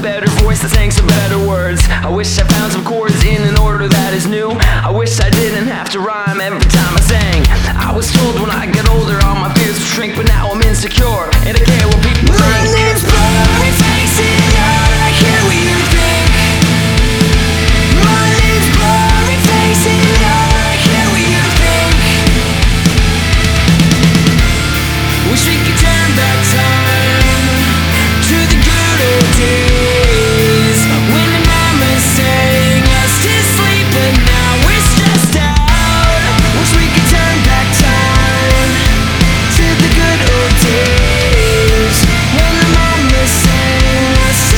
better voice that sang some better words. I wish I found some chords in an order that is new. I wish I didn't have to rhyme